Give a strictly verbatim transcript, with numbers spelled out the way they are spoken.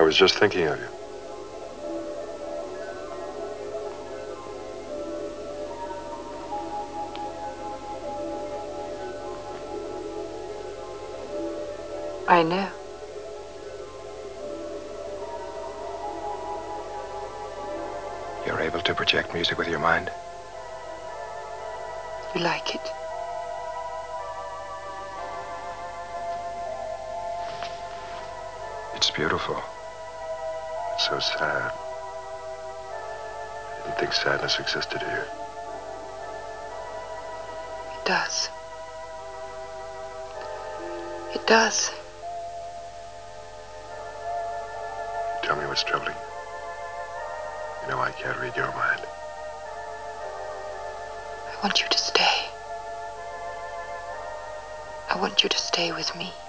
was just thinking of you. I know. You're able to project music with your mind? You like it? It's beautiful. It's so sad. I didn't think sadness existed here. It does. It does. Tell me what's troubling you. You know I can't read your mind. I want you to stay. I want you to stay with me.